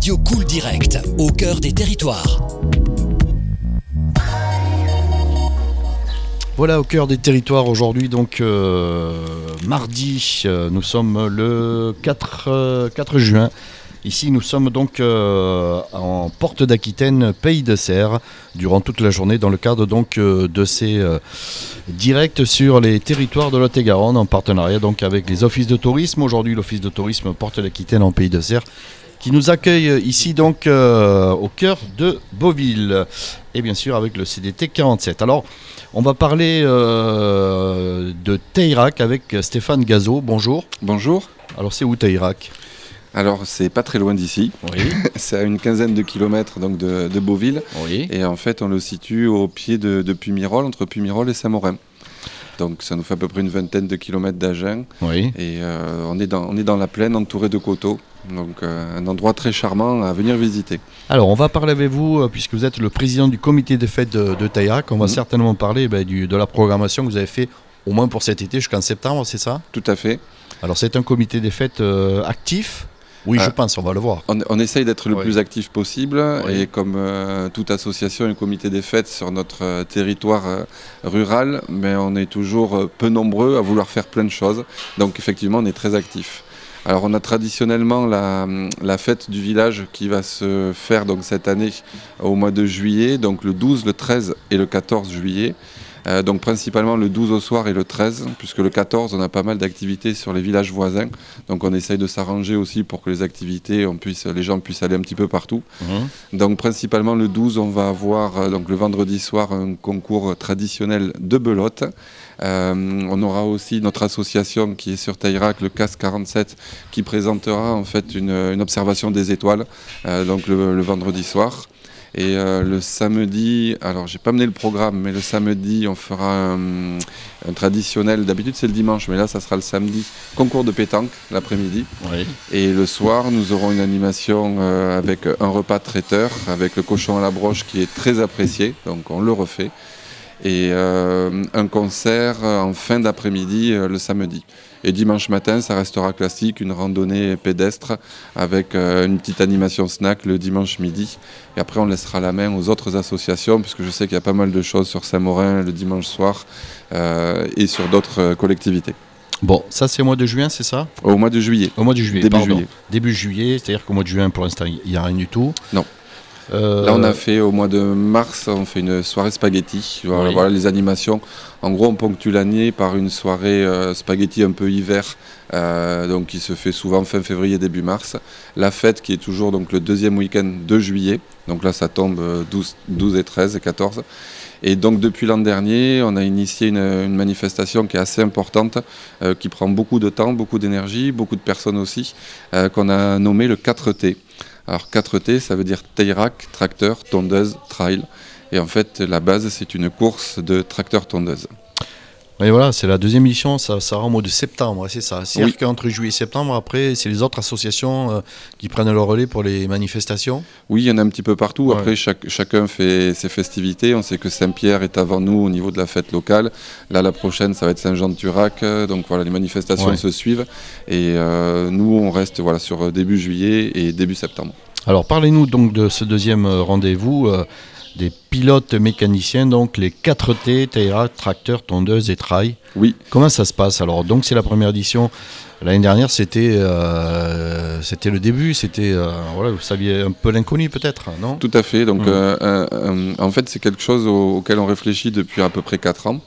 Radio Cool Direct, au cœur des territoires. Voilà, au cœur des territoires aujourd'hui, donc mardi, nous sommes le 4 juin. Ici, nous sommes donc en Porte d'Aquitaine, Pays de Serres, durant toute la journée, dans le cadre donc de ces directs sur les territoires de Lot-et-Garonne, en partenariat donc avec les offices de tourisme. Aujourd'hui, l'office de tourisme Porte d'Aquitaine en Pays de Serres, qui nous accueille ici donc au cœur de Beauville, et bien sûr avec le CDT 47. Alors, on va parler de Tayrac avec Stéphane Gazeau. Bonjour. Bonjour. Alors, c'est où Tayrac ? Alors, c'est pas très loin d'ici. Oui. C'est à une quinzaine de kilomètres donc, de Beauville. Oui. Et en fait, on le situe au pied de Pumirol, entre Pumirol et Saint-Morin. Donc, ça nous fait à peu près une vingtaine de kilomètres d'Agen. Oui. Et on est dans la plaine, entouré de coteaux. Donc, un endroit très charmant à venir visiter. Alors, on va parler avec vous, puisque vous êtes le président du comité des fêtes de Tayrac. On va certainement parler de la programmation que vous avez fait, au moins pour cet été, jusqu'en septembre, c'est ça ? Tout à fait. Alors, c'est un comité des fêtes actif ? Oui, je pense, on va le voir. On essaye d'être le plus actif possible, oui. Et comme toute association et comité des fêtes sur notre territoire rural, mais on est toujours peu nombreux à vouloir faire plein de choses. Donc effectivement, on est très actif. Alors on a traditionnellement la fête du village qui va se faire donc, cette année au mois de juillet, donc le 12, le 13 et le 14 juillet. Donc principalement le 12 au soir et le 13, puisque le 14 on a pas mal d'activités sur les villages voisins. Donc on essaye de s'arranger aussi pour que les activités, les gens puissent aller un petit peu partout. Donc principalement le 12 on va avoir donc, le vendredi soir un concours traditionnel de belote. On aura aussi notre association qui est sur Tayrac, le CAS 47, qui présentera en fait une observation des étoiles donc le vendredi soir. Et le samedi, alors j'ai pas mené le programme, mais le samedi on fera un traditionnel, d'habitude c'est le dimanche, mais là ça sera le samedi, concours de pétanque l'après-midi. Oui. Et le soir nous aurons une animation avec un repas traiteur, avec le cochon à la broche qui est très apprécié, donc on le refait. Et un concert en fin d'après-midi le samedi. Et dimanche matin, ça restera classique, une randonnée pédestre avec une petite animation snack le dimanche midi. Et après, on laissera la main aux autres associations, puisque je sais qu'il y a pas mal de choses sur Saint-Morin le dimanche soir et sur d'autres collectivités. Bon, ça c'est au mois de juin, c'est ça ? Au mois de juillet. Au mois de juillet, Début juillet. Début juillet, c'est-à-dire qu'au mois de juin, pour l'instant, il n'y a rien du tout. Non. Là, on a fait au mois de mars, on fait une soirée spaghetti. Voilà les animations. En gros, on ponctue l'année par une soirée spaghetti un peu hiver, donc qui se fait souvent fin février, début mars. La fête qui est toujours donc, le deuxième week-end de juillet. Donc là, ça tombe 12 et 13 et 14. Et donc, depuis l'an dernier, on a initié une manifestation qui est assez importante, qui prend beaucoup de temps, beaucoup d'énergie, beaucoup de personnes aussi, qu'on a nommé le 4T. Alors 4T, ça veut dire Tayrac, tracteur, tondeuse, trail. Et en fait, la base, c'est une course de tracteur-tondeuse. Et voilà, c'est la deuxième édition, ça sera au mois de septembre, c'est ça. C'est-à-dire qu'entre juillet et septembre, après, c'est les autres associations qui prennent le relais pour les manifestations ? Oui, il y en a un petit peu partout. Après, chacun fait ses festivités. On sait que Saint-Pierre est avant nous au niveau de la fête locale. Là, la prochaine, ça va être Saint-Jean-de-Turac. Donc voilà, les manifestations se suivent. Et nous, on reste sur début juillet et début septembre. Alors, parlez-nous donc de ce deuxième rendez-vous des pilotes mécaniciens, donc les 4T, Tayrac, tracteur, tondeuse et trail. Oui. Comment ça se passe ? Alors, donc c'est la première édition. L'année dernière, c'était le début. Vous saviez un peu l'inconnu peut-être, non ? Tout à fait. Donc, en fait, c'est quelque chose auquel on réfléchit depuis à peu près 4 ans.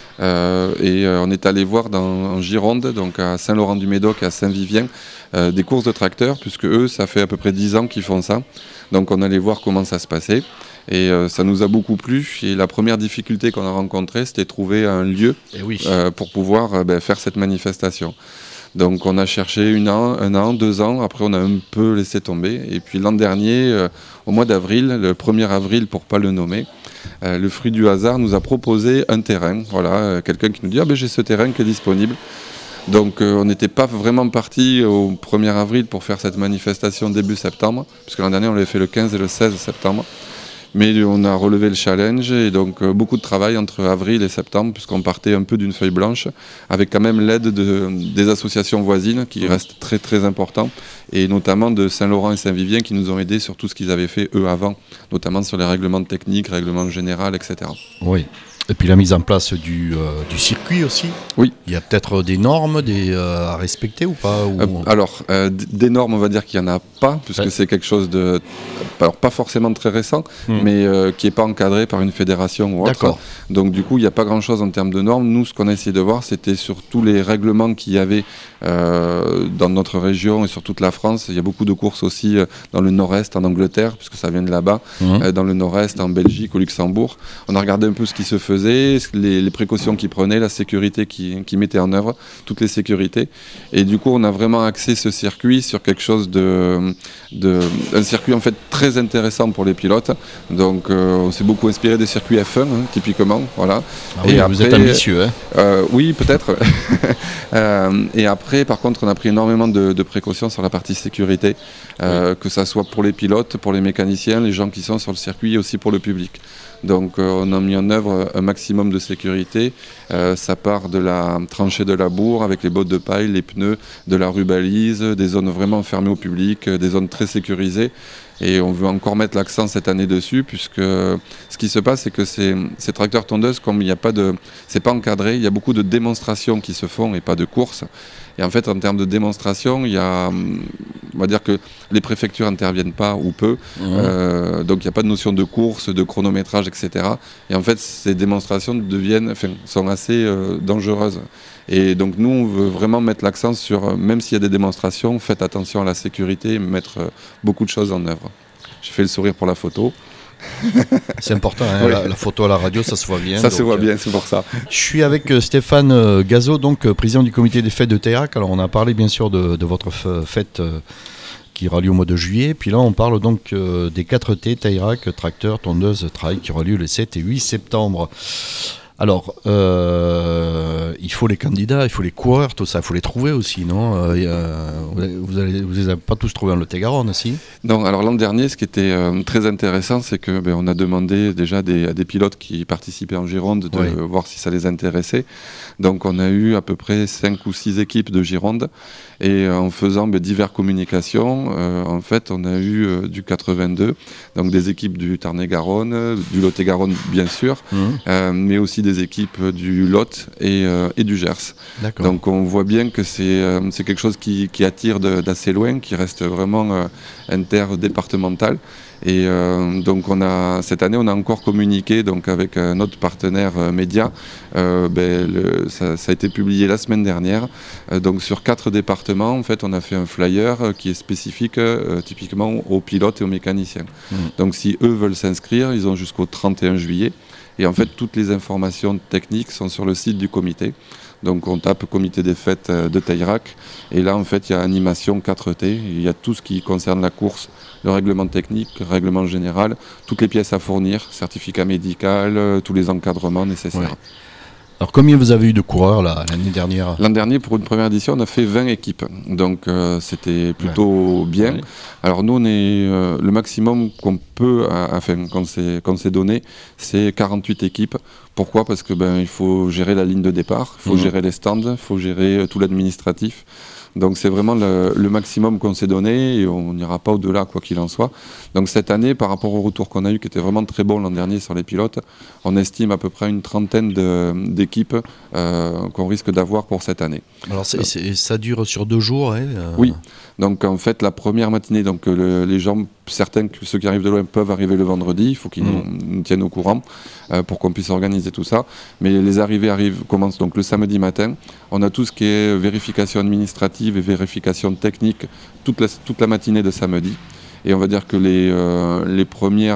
Et on est allé voir en Gironde, donc à Saint-Laurent-du-Médoc et à Saint-Vivien, des courses de tracteurs, puisque eux, ça fait à peu près 10 ans qu'ils font ça. Donc on allait voir comment ça se passait. Et ça nous a beaucoup plu. Et la première difficulté qu'on a rencontrée, c'était trouver un lieu pour pouvoir faire cette manifestation. Donc on a cherché un an, 2 ans. Après, on a un peu laissé tomber. Et puis l'an dernier, au mois d'avril, le 1er avril pour ne pas le nommer, le fruit du hasard nous a proposé un terrain. Voilà, quelqu'un qui nous dit « j'ai ce terrain qui est disponible ». Donc on n'était pas vraiment parti au 1er avril pour faire cette manifestation début septembre, puisque l'an dernier on l'avait fait le 15 et le 16 septembre. Mais on a relevé le challenge et donc beaucoup de travail entre avril et septembre puisqu'on partait un peu d'une feuille blanche avec quand même l'aide des associations voisines qui restent très très importants et notamment de Saint-Laurent et Saint-Vivien qui nous ont aidés sur tout ce qu'ils avaient fait eux avant, notamment sur les règlements techniques, règlements généraux, etc. Oui. Et puis la mise en place du circuit aussi. Oui. Il y a peut-être des normes à respecter ou pas Alors, des normes, on va dire qu'il n'y en a pas, puisque c'est quelque chose de... Alors, pas forcément très récent, mais qui n'est pas encadré par une fédération ou autre. D'accord. Donc, du coup, il n'y a pas grand-chose en termes de normes. Nous, ce qu'on a essayé de voir, c'était sur tous les règlements qu'il y avait dans notre région et sur toute la France. Il y a beaucoup de courses aussi dans le nord-est, en Angleterre, puisque ça vient de là-bas, dans le nord-est, en Belgique, au Luxembourg. On a regardé un peu ce qui se faisait, les précautions qu'ils prenaient, la sécurité qu'ils mettaient en œuvre, toutes les sécurités. Et du coup, on a vraiment axé ce circuit sur quelque chose un circuit en fait très intéressant pour les pilotes. Donc, on s'est beaucoup inspiré des circuits F1, typiquement. Voilà. Ah oui, vous êtes ambitieux, hein. Oui, peut-être. Et après, par contre, on a pris énormément de précautions sur la partie sécurité, que ça soit pour les pilotes, pour les mécaniciens, les gens qui sont sur le circuit et aussi pour le public. Donc on a mis en œuvre un maximum de sécurité. Ça part de la tranchée de labour avec les bottes de paille, les pneus, de la rubalise, des zones vraiment fermées au public, des zones très sécurisées. Et on veut encore mettre l'accent cette année dessus, puisque ce qui se passe, c'est que ces tracteurs-tondeuses, comme il n'y a pas c'est pas encadré, il y a beaucoup de démonstrations qui se font et pas de courses. Et en fait, en termes de démonstration, on va dire que les préfectures n'interviennent pas ou peu. Donc, il n'y a pas de notion de course, de chronométrage, etc. Et en fait, ces démonstrations sont assez dangereuses. Et donc, nous, on veut vraiment mettre l'accent sur, même s'il y a des démonstrations, faites attention à la sécurité et mettre beaucoup de choses en œuvre. J'ai fait le sourire pour la photo. C'est important, hein, oui. La photo à la radio, ça se voit bien. Ça se voit bien, c'est pour ça. Je suis avec Stéphane Gazot, donc président du comité des fêtes de Tayrac. Alors on a parlé bien sûr de votre fête qui aura lieu au mois de juillet. Puis là on parle donc des 4T, Tayrac, tracteur, tondeuse, trail, qui aura lieu les 7 et 8 septembre. Alors, il faut les candidats, il faut les coureurs, tout ça, il faut les trouver aussi, non ? Vous les avez pas tous trouvés en Lot-et-Garonne, si ? Non, alors l'an dernier, ce qui était très intéressant, c'est que on a demandé déjà à des pilotes qui participaient en Gironde de voir si ça les intéressait. Donc on a eu à peu près 5 ou 6 équipes de Gironde, et en faisant diverses communications, en fait on a eu du 82, donc des équipes du Tarn-et-Garonne, du Lot-et-Garonne bien sûr, mais aussi des équipes du Lot et du Gers. D'accord. Donc on voit bien que c'est quelque chose qui attire d'assez loin, qui reste vraiment interdépartemental. Et donc cette année on a encore communiqué donc avec un autre partenaire média. Ça a été publié la semaine dernière. Donc sur 4 départements, en fait, on a fait un flyer qui est spécifique typiquement aux pilotes et aux mécaniciens. Donc si eux veulent s'inscrire, ils ont jusqu'au 31 juillet. Et en fait, toutes les informations techniques sont sur le site du comité. Donc on tape comité des fêtes de Tayrac. Et là, en fait, il y a animation 4T. Il y a tout ce qui concerne la course, le règlement technique, le règlement général, toutes les pièces à fournir, certificat médical, tous les encadrements nécessaires. Ouais. Alors combien vous avez eu de coureurs l'année dernière ? L'an dernier, pour une première édition, on a fait 20 équipes. Donc c'était plutôt bien. Ouais. Alors nous, on est le maximum qu'on peut, qu'on s'est donné, c'est 48 équipes. Pourquoi ? Parce que il faut gérer la ligne de départ, il faut gérer les stands, il faut gérer tout l'administratif. Donc c'est vraiment le maximum qu'on s'est donné et on n'ira pas au-delà quoi qu'il en soit. Donc cette année, par rapport au retour qu'on a eu qui était vraiment très bon l'an dernier sur les pilotes, on estime à peu près une trentaine d'équipes qu'on risque d'avoir pour cette année. Alors ça dure sur 2 jours, hein, Oui, donc en fait la première matinée, donc les gens, certains, ceux qui arrivent de loin peuvent arriver le vendredi, il faut qu'ils nous tiennent au courant pour qu'on puisse organiser tout ça. Mais les arrivées commencent donc le samedi matin. On a tout ce qui est vérification administrative et vérification technique toute la matinée de samedi. Et on va dire que les premiers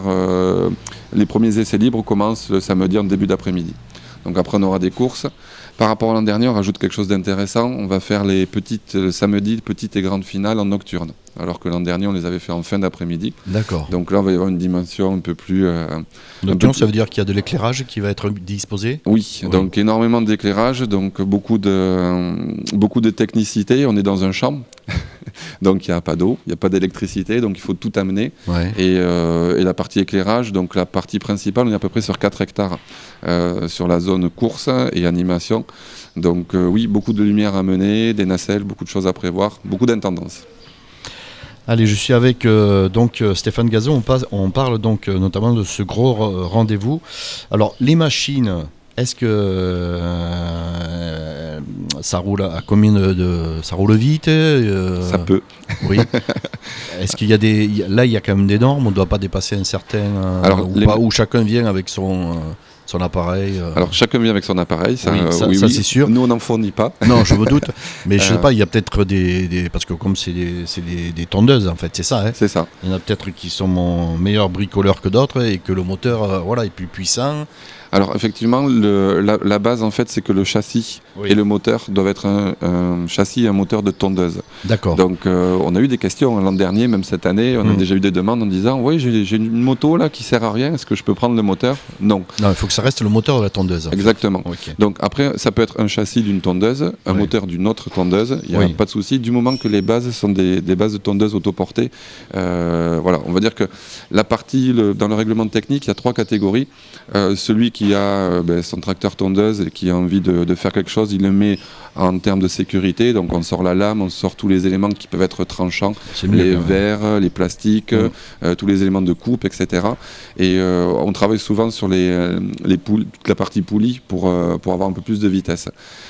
essais libres commencent le samedi en début d'après-midi. Donc après on aura des courses. Par rapport à l'an dernier, on rajoute quelque chose d'intéressant. On va faire le samedi, petites et grandes finales en nocturne. Alors que l'an dernier, on les avait fait en fin d'après-midi. D'accord. Donc là, on va y avoir une dimension un peu plus... Nocturne, ça veut dire qu'il y a de l'éclairage qui va être disposé ? Oui, donc énormément d'éclairage, donc beaucoup de technicité. On est dans un champ. Donc il n'y a pas d'eau, il n'y a pas d'électricité, donc il faut tout amener. Ouais. Et la partie éclairage, donc la partie principale, on est à peu près sur 4 hectares sur la zone course et animation. Donc oui, beaucoup de lumière à mener, des nacelles, beaucoup de choses à prévoir, beaucoup d'intendances. Allez, je suis avec Stéphane Gazon. On parle donc notamment de ce gros rendez-vous. Alors, les machines, est-ce que ça roule à combien ça roule vite Ça peut. Oui. Est-ce qu'il y a là, il y a quand même des normes. On ne doit pas dépasser un certain ou chacun vient avec son appareil. Alors chacun vient avec son appareil, ça c'est sûr. Nous on n'en fournit pas. Non, je me doute. Mais je sais pas, il y a peut-être parce que comme c'est des tondeuses en fait, c'est ça. Hein. C'est ça. Il y en a peut-être qui sont meilleurs bricoleurs que d'autres et que le moteur est plus puissant. Alors effectivement, la base en fait, c'est que le châssis et le moteur doivent être un châssis et un moteur de tondeuse. D'accord. Donc on a eu des questions l'an dernier, même cette année, on a déjà eu des demandes en disant oui, j'ai une moto là qui sert à rien, est-ce que je peux prendre le moteur ? Non. Non, il faut que ça reste le moteur de la tondeuse. Exactement. Okay. Donc après, ça peut être un châssis d'une tondeuse, un moteur d'une autre tondeuse, il n'y a pas de souci, du moment que les bases sont des bases de tondeuse autoportées. Voilà, on va dire que la partie, dans le règlement technique, il y a 3 catégories. Celui qui a son tracteur tondeuse et qui a envie de faire quelque chose, il le met en termes de sécurité, donc on sort la lame, on sort tous les éléments qui peuvent être tranchants, les verres, les plastiques, tous les éléments de coupe, etc. Et on travaille souvent sur toute la partie poulie pour avoir un peu plus de vitesse.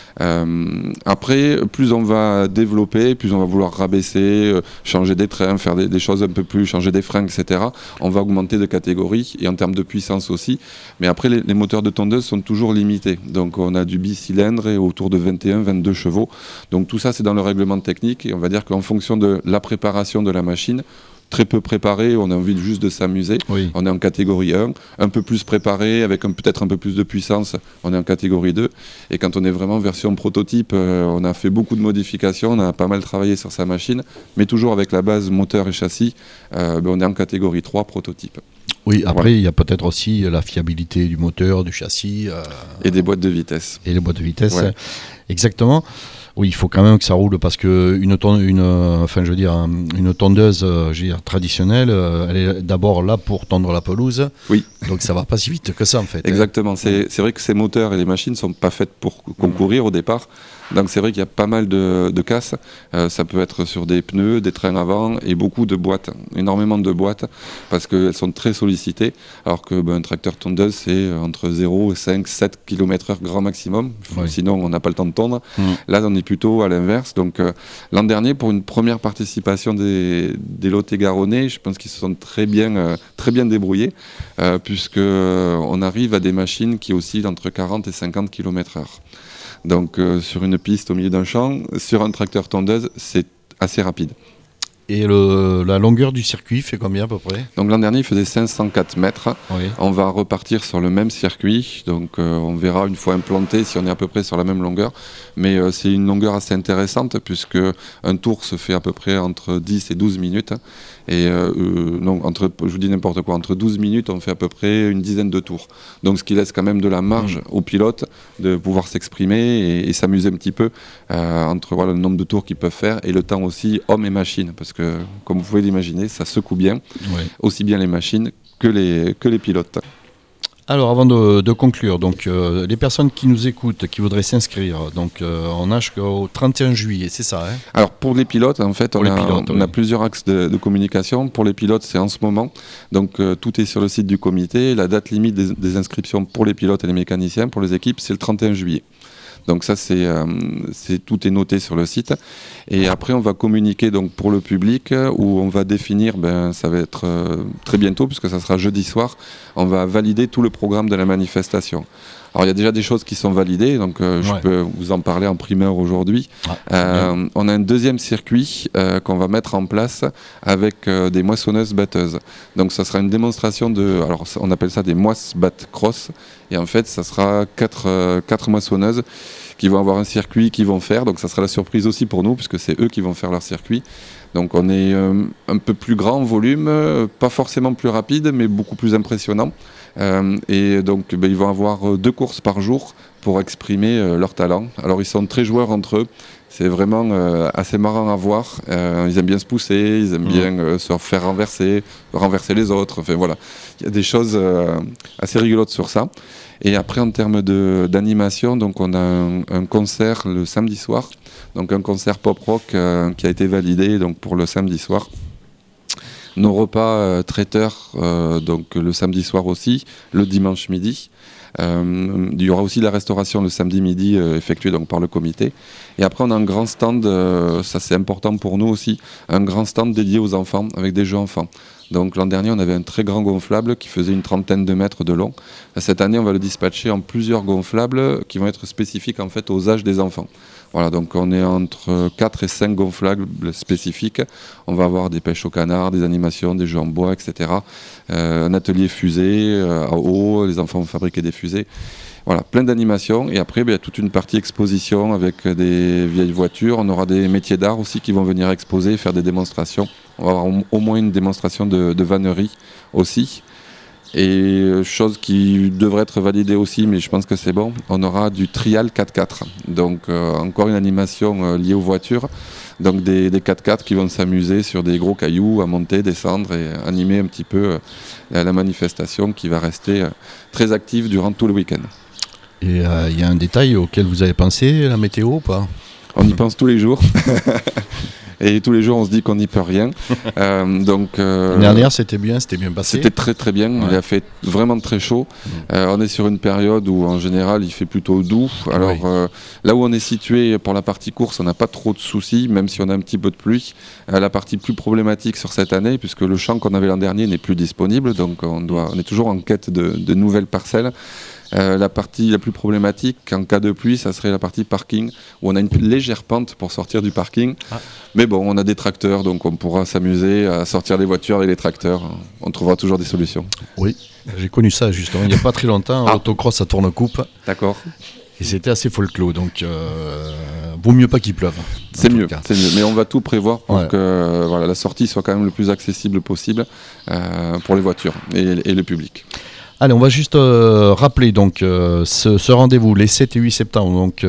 Après, plus on va développer, plus on va vouloir rabaisser, changer des trains, faire des choses un peu plus, changer des freins, etc. On va augmenter de catégorie et en termes de puissance aussi. Mais après, les moteurs de tondeuse sont toujours limités. Donc on a du bicylindre et autour de 21-22 chevaux. Donc tout ça, c'est dans le règlement technique et on va dire qu'en fonction de la préparation de la machine, très peu préparé, on a envie juste de s'amuser. Oui. On est en catégorie 1, un peu plus préparé, avec peut-être un peu plus de puissance, on est en catégorie 2. Et quand on est vraiment version prototype, on a fait beaucoup de modifications, on a pas mal travaillé sur sa machine, mais toujours avec la base moteur et châssis, on est en catégorie 3, prototype. Oui, après, il y a peut-être aussi la fiabilité du moteur, du châssis. Et des boîtes de vitesse. Et les boîtes de vitesse, exactement. Oui, il faut quand même que ça roule parce que une tondeuse traditionnelle, elle est d'abord là pour tondre la pelouse. Oui. Donc ça va pas si vite que ça en fait. Exactement. C'est vrai que ces moteurs et les machines sont pas faites pour concourir au départ. Donc c'est vrai qu'il y a pas mal de casses. Ça peut être sur des pneus, des trains avant et beaucoup de boîtes, énormément de boîtes parce qu'elles sont très sollicitées. Alors que un tracteur tondeuse c'est entre 0 et 5, 7 km/h grand maximum. Sinon on n'a pas le temps de tondre. Là on est plutôt à l'inverse. Donc l'an dernier pour une première participation des Lot-et-Garonnais, je pense qu'ils se sont très bien débrouillés puisque on arrive à des machines qui oscillent entre 40 et 50 km/h. Donc sur une piste au milieu d'un champ, sur un tracteur tondeuse, c'est assez rapide. Et la longueur du circuit fait combien à peu près ? Donc l'an dernier, il faisait 504 mètres. Oui. On va repartir sur le même circuit. Donc on verra une fois implanté si on est à peu près sur la même longueur. Mais c'est une longueur assez intéressante puisque un tour se fait à peu près entre 10 et 12 minutes. Et je vous dis n'importe quoi, entre 12 minutes, on fait à peu près une dizaine de tours. Donc ce qui laisse quand même de la marge aux pilotes de pouvoir s'exprimer et s'amuser un petit peu entre le nombre de tours qu'ils peuvent faire et le temps aussi homme et machine. Parce que, comme vous pouvez l'imaginer, ça secoue bien, aussi bien les machines que les pilotes. Alors, avant de conclure, donc les personnes qui nous écoutent, qui voudraient s'inscrire, donc on a jusqu'au 31 juillet, c'est ça hein ? Alors, pour les pilotes, en fait, on a plusieurs axes de communication. Pour les pilotes, c'est en ce moment. Donc, tout est sur le site du comité. La date limite des inscriptions pour les pilotes et les mécaniciens, pour les équipes, c'est le 31 juillet. Donc ça, tout est noté sur le site. Et après, on va communiquer donc, pour le public où on va définir, ça va être très bientôt, puisque ça sera jeudi soir, on va valider tout le programme de la manifestation. Alors il y a déjà des choses qui sont validées, donc je peux vous en parler en primeur aujourd'hui. On a un deuxième circuit qu'on va mettre en place avec des moissonneuses-batteuses. Donc ça sera une démonstration alors on appelle ça des moisse-batte-cross, et en fait ça sera quatre moissonneuses qui vont avoir un circuit qu'ils vont faire, donc ça sera la surprise aussi pour nous, puisque c'est eux qui vont faire leur circuit. Donc on est un peu plus grand en volume, pas forcément plus rapide, mais beaucoup plus impressionnant. Et donc ils vont avoir 2 courses par jour pour exprimer leur talent. Alors ils sont très joueurs entre eux, C'est vraiment assez marrant à voir. Ils aiment bien se pousser, ils aiment bien se faire renverser les autres. Enfin voilà, il y a des choses assez rigolotes sur ça. Et après, en termes d'animation, donc on a un concert le samedi soir, donc un concert pop-rock qui a été validé donc pour le samedi soir. Nos repas traiteurs, donc le samedi soir aussi, le dimanche midi. Il y aura aussi la restauration le samedi midi effectuée donc par le comité. Et après, on a un grand stand, ça c'est important pour nous aussi, un grand stand dédié aux enfants, avec des jeux enfants. Donc l'an dernier, on avait un très grand gonflable qui faisait une 30aine de mètres de long. Cette année, on va le dispatcher en plusieurs gonflables qui vont être spécifiques en fait aux âges des enfants. Voilà, donc on est entre 4 et 5 gonflables spécifiques. On va avoir des pêches au canard, des animations, des jeux en bois, etc. Un atelier fusée à eau, les enfants vont fabriquer des fusées. Voilà, plein d'animations. Et après, il y a toute une partie exposition avec des vieilles voitures. On aura des métiers d'art aussi qui vont venir exposer, faire des démonstrations. On va avoir au moins une démonstration de vannerie aussi. Et chose qui devrait être validée aussi, mais je pense que c'est bon, on aura du trial 4x4. Donc encore une animation liée aux voitures. Donc des 4x4 qui vont s'amuser sur des gros cailloux, à monter, descendre et animer un petit peu la manifestation qui va rester très active durant tout le week-end. Et il y a un détail auquel vous avez pensé, la météo ou pas ? On y pense tous les jours. Et tous les jours, on se dit qu'on n'y peut rien. L'année dernière, c'était bien passé. C'était très très bien. Ouais. Il a fait vraiment très chaud. On est sur une période où, en général, il fait plutôt doux. Alors, là où on est situé pour la partie course, on n'a pas trop de soucis, même si on a un petit peu de pluie. La partie plus problématique sur cette année, puisque le champ qu'on avait l'an dernier n'est plus disponible, donc on est toujours en quête de nouvelles parcelles. La partie la plus problématique en cas de pluie, ça serait la partie parking où on a une légère pente pour sortir du parking. Mais bon, on a des tracteurs, donc on pourra s'amuser à sortir les voitures avec les tracteurs. On trouvera toujours des solutions. Oui, j'ai connu ça justement il n'y a pas très longtemps, autocross à Tournecoupe. D'accord. Et c'était assez folklore, donc vaut mieux pas qu'il pleuve. C'est mieux, mais on va tout prévoir pour que la sortie soit quand même le plus accessible possible pour les voitures et le public. Allez, on va juste rappeler donc ce rendez-vous les 7 et 8 septembre, donc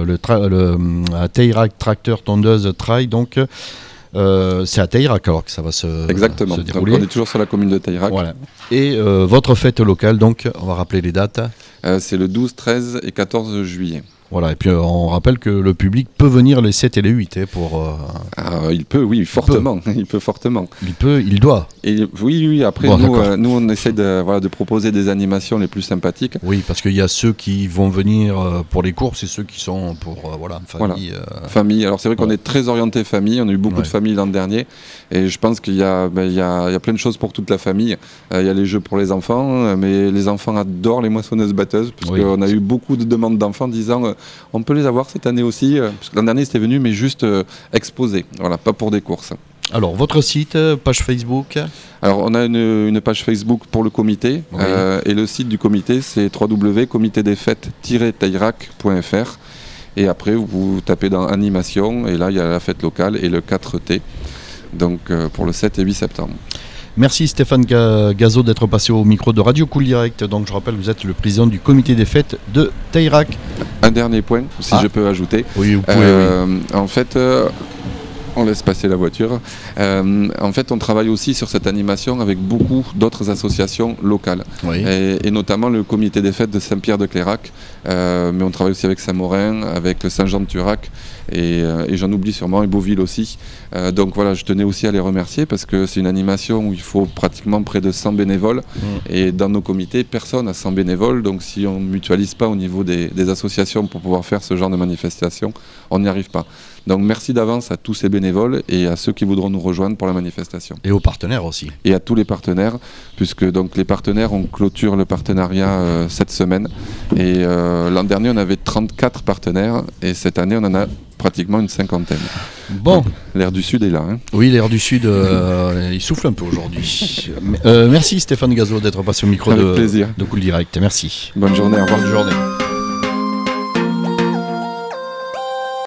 à Tayrak Tracteur Tondeuse Trail, donc c'est à Tayrak alors que ça va se dérouler. Exactement, donc on est toujours sur la commune de Tayrak. Voilà. Et votre fête locale, donc on va rappeler les dates. C'est le 12, 13 et 14 juillet. Voilà, et puis on rappelle que le public peut venir les 7 et les 8 pour... il peut, oui, fortement. Il peut fortement. Il doit. Et, oui, après, bon, nous on essaie de proposer des animations les plus sympathiques. Oui, parce qu'il y a ceux qui vont venir pour les courses et ceux qui sont pour famille. Famille, alors c'est vrai qu'on est très orienté famille, on a eu beaucoup de familles l'an dernier, et je pense qu'il y a plein de choses pour toute la famille. Il y a les jeux pour les enfants, mais les enfants adorent les moissonneuses-batteuses, puisqu'on a eu beaucoup de demandes d'enfants disant... on peut les avoir cette année aussi, parce que l'an dernier c'était venu, mais juste exposé, voilà, pas pour des courses. Alors, votre site, page Facebook ? Alors, on a une page Facebook pour le comité, et le site du comité, c'est www.comitedesfêtes-tayrak.fr. Et après, vous tapez dans animation, et là, il y a la fête locale et le 4T, donc pour le 7 et 8 septembre. Merci Stéphane Gazot d'être passé au micro de Radio Cool Direct. Donc je rappelle, vous êtes le président du comité des fêtes de Tayrak. Un dernier point, si je peux ajouter. Oui, vous pouvez. En fait, on laisse passer la voiture. En fait, on travaille aussi sur cette animation avec beaucoup d'autres associations locales. Oui. Et notamment le comité des fêtes de Saint-Pierre-de-Clérac. Mais on travaille aussi avec Saint-Morin, avec Saint-Jean-de-Turac. Et j'en oublie sûrement, et Beauville aussi. Donc voilà, je tenais aussi à les remercier parce que c'est une animation où il faut pratiquement près de 100 bénévoles. Et dans nos comités, personne n'a 100 bénévoles. Donc si on ne mutualise pas au niveau des associations pour pouvoir faire ce genre de manifestation, on n'y arrive pas. Donc merci d'avance à tous ces bénévoles et à ceux qui voudront nous rejoindre pour la manifestation. Et aux partenaires aussi. Et à tous les partenaires, puisque donc les partenaires, on clôture le partenariat cette semaine. Et l'an dernier, on avait 34 partenaires et cette année, on en a pratiquement une cinquantaine. Bon. L'air du Sud est là. Hein. Oui, l'air du Sud, il souffle un peu aujourd'hui. Merci Stéphane Gazot d'être passé au micro de Cool Direct. Merci. Bonne journée, au revoir. Bonne journée.